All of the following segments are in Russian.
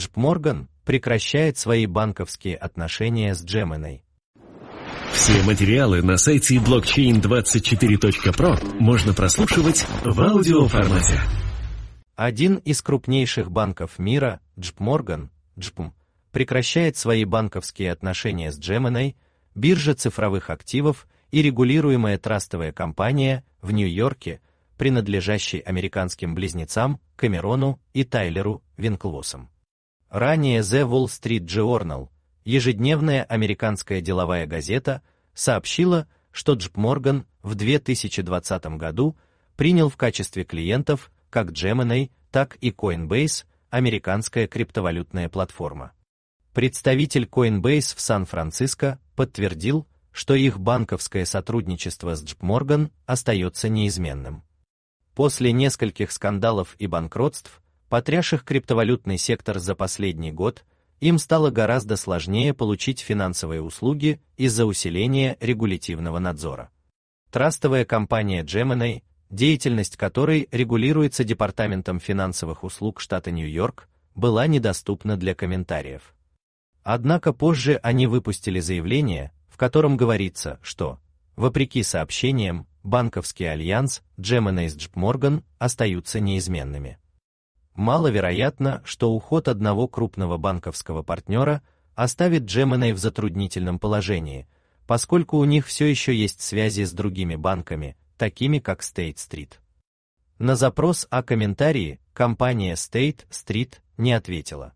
JP-Morgan прекращает свои банковские отношения с Gemini. Все материалы на сайте blockchain24.pro можно прослушивать в аудиоформате. Один из крупнейших банков мира, JP-Morgan, прекращает свои банковские отношения с Gemini, биржа цифровых активов и регулируемая трастовая компания в Нью-Йорке, принадлежащей американским близнецам Камерону и Тайлеру Винклвосам. Ранее The Wall Street Journal, ежедневная американская деловая газета, сообщила, что JP-Morgan в 2020 году принял в качестве клиентов как Gemini, так и Coinbase, американская криптовалютная платформа. Представитель Coinbase в Сан-Франциско подтвердил, что их банковское сотрудничество с JP-Morgan остается неизменным. После нескольких скандалов и банкротств, потрясших криптовалютный сектор за последний год, им стало гораздо сложнее получить финансовые услуги из-за усиления регулятивного надзора. Трастовая компания Gemini, деятельность которой регулируется Департаментом финансовых услуг штата Нью-Йорк, была недоступна для комментариев. Однако позже они выпустили заявление, в котором говорится, что, вопреки сообщениям, банковский альянс Gemini с JP-Morgan остаются неизменными. Маловероятно, что уход одного крупного банковского партнера оставит Gemini в затруднительном положении, поскольку у них все еще есть связи с другими банками, такими как State Street. На запрос о комментарии компания State Street не ответила.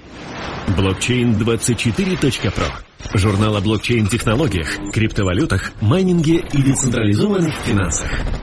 Blockchain24.pro. Журнал о блокчейн-технологиях, криптовалютах, майнинге и децентрализованных финансах.